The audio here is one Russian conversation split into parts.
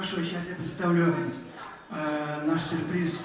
Хорошо, сейчас я представлю наш сюрприз.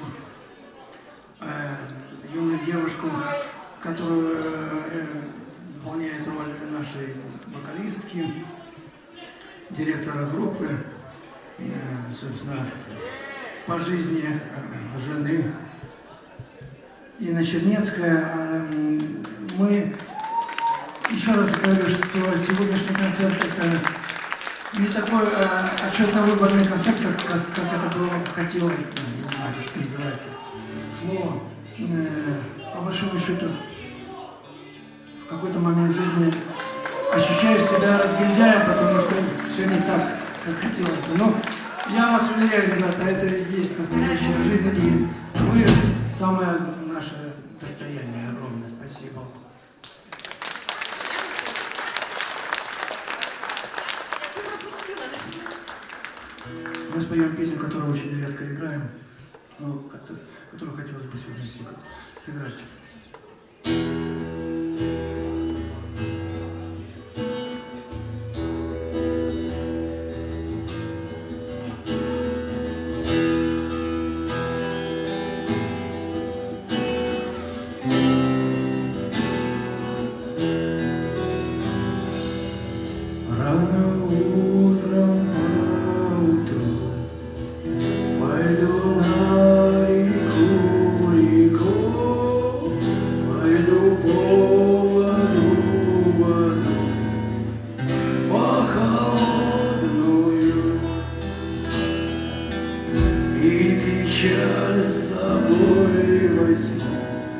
Юную девушку, которая выполняет роль нашей вокалистки, директора группы, собственно, по жизни жены Инна Чернецкая. Мы еще раз говорю, что сегодняшний концерт — это не такой отчетно-выборный концерт, как это было хотелось, не знаю, как называется слово. По большому счету, в какой-то момент жизни ощущаю себя разгильдяем, потому что все не так, как хотелось бы. Но я вас уверяю, ребята, это и есть настоящая жизнь, и вы самое наше достояние. Огромное спасибо. Мы споем песню, которую очень редко играем, но которую хотелось бы сегодня сыграть. Рано утром поутру пойду на реку, пойду по воду по холодную, и печаль с собой возьму,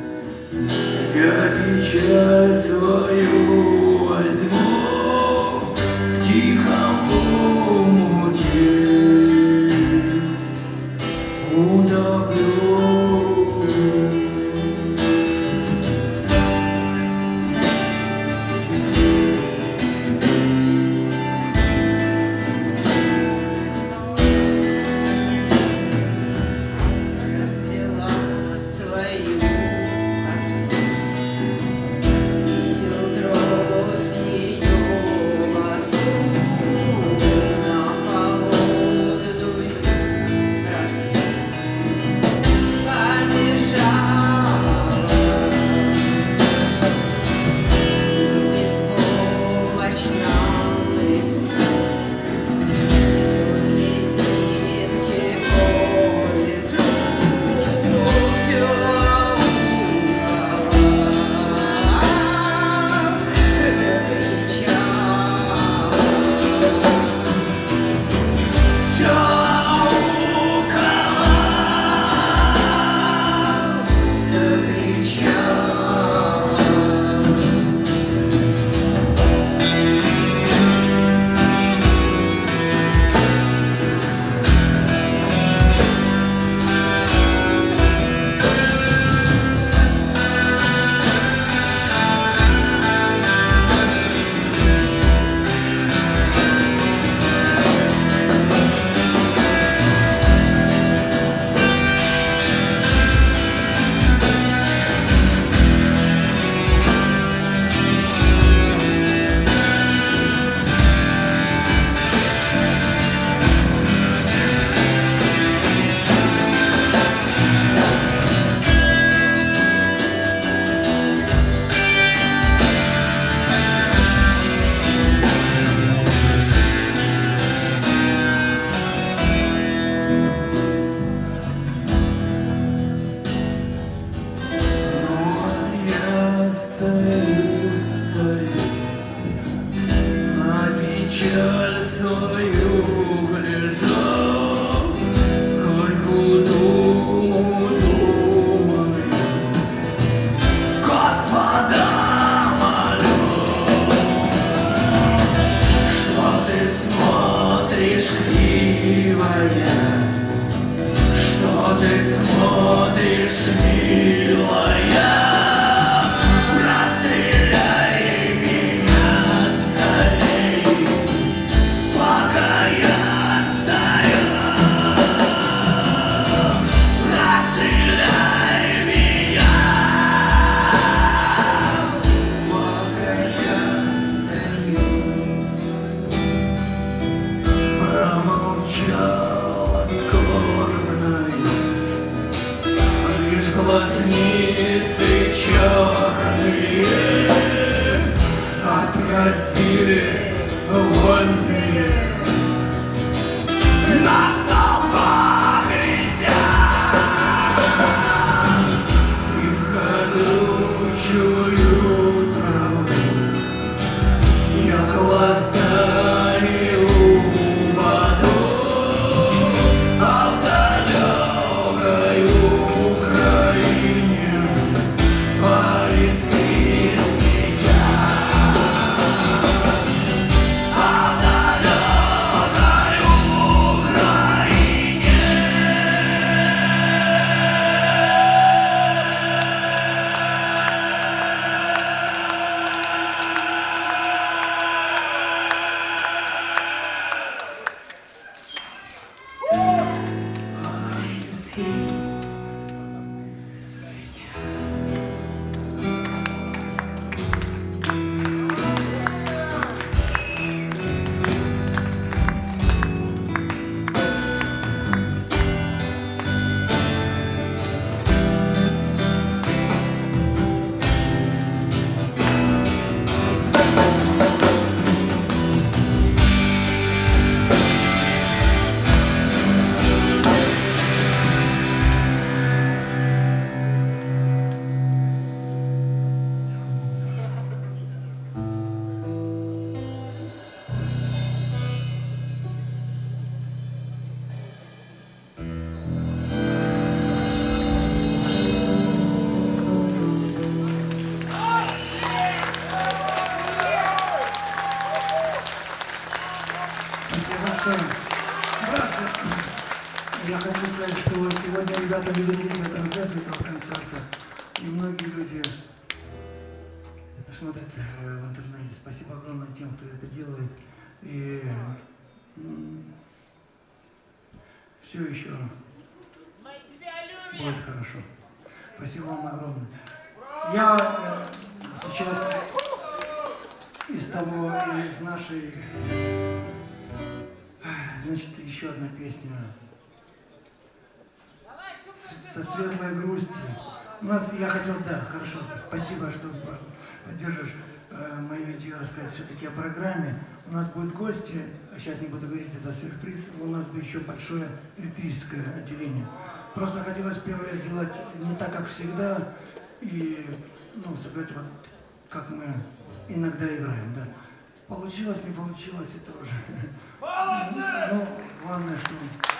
я печаль свою возьму. В тихом омуте утоплю. Расплела свою косу, видел дрозд ее косу на холодную росу. Побежала и беспомощна лиса, всю слезинки по ветру, всё Печаль свою гляжу, горькую думу думаю, Господа молю, что ты смотришь, кривая, что ты смотришь, милая. Промолчал глазницы черные отразили вольные на столбах висят, и в колючую траву я глазами упаду, а в далекой Украине поезды Братцы, я хочу сказать, что сегодня ребята видели трансляцию этого концерта, и многие люди смотрят в интернете. Спасибо огромное тем, кто это делает. И все еще будет хорошо. Спасибо вам огромное. Я сейчас из нашей... Значит, еще одна песня со светлой грустью. У нас, я хотел, да, хорошо, спасибо, что поддержишь мою идею рассказать все-таки о программе. У нас будут гости, сейчас не буду говорить, это сюрприз, но у нас будет еще большое электрическое отделение. Просто хотелось первое сделать не так, как всегда, и, сыграть вот, как мы иногда играем, да. Получилось, не получилось, это уже... Ну, главное, что...